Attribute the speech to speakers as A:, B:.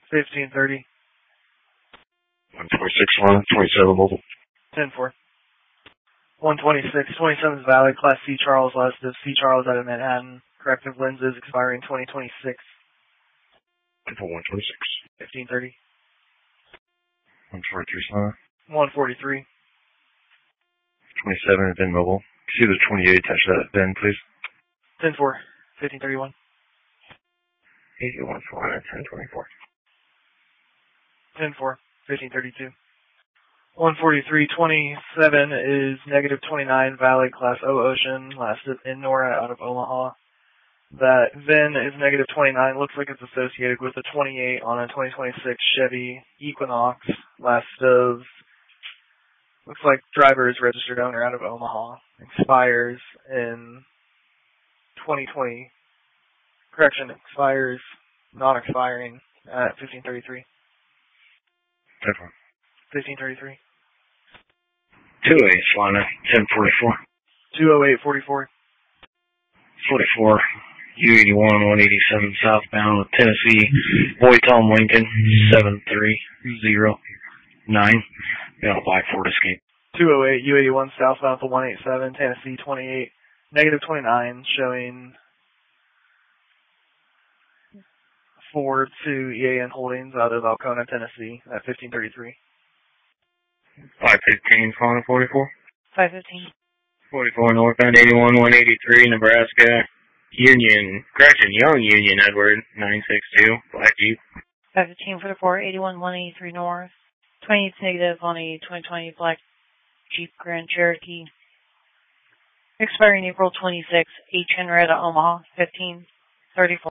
A: 1530.
B: 126 line, 27 mobile.
A: 10-4. 126, 27 is valid. Class C Charles, last of C Charles out of Manhattan. Corrective lenses expiring 2026.
B: 126.
A: 1530.
B: 143 line.
A: 143.
B: 27 is in mobile. See the 28 attached to that VIN, please.
A: 10-4. 1531.
B: 81 400 1024.
A: 10-4. 1532. 143, 27 is negative 29, valid, Class O Ocean, last in Nora out of Omaha. That VIN is negative 29, looks like it's associated with a 28 on a 2026 Chevy Equinox, last of, looks like driver is registered owner out of Omaha, expires in 2020, correction, expires, non-expiring at 1533. 1533.
B: 2-8, Sliner, 1044.
A: 20844.
B: 44, U81, 187 southbound with Tennessee, Boy Tom Lincoln, 7309. Got a 5-4 escape.
A: 208, U81 southbound to 187, Tennessee 28, negative 29, showing 4 to EAN Holdings out of Alcona, Tennessee at 1533.
B: 515, Sliner, 44.
C: 515.
B: 44 northbound 81, 183, Nebraska, Young Union, Edward, 962, Black Jeep.
C: 515 for the 481, 183 north. 28 negative on a 2020 Black Jeep Grand Cherokee. Expiring April 26, H. Henrietta, Omaha, 1534.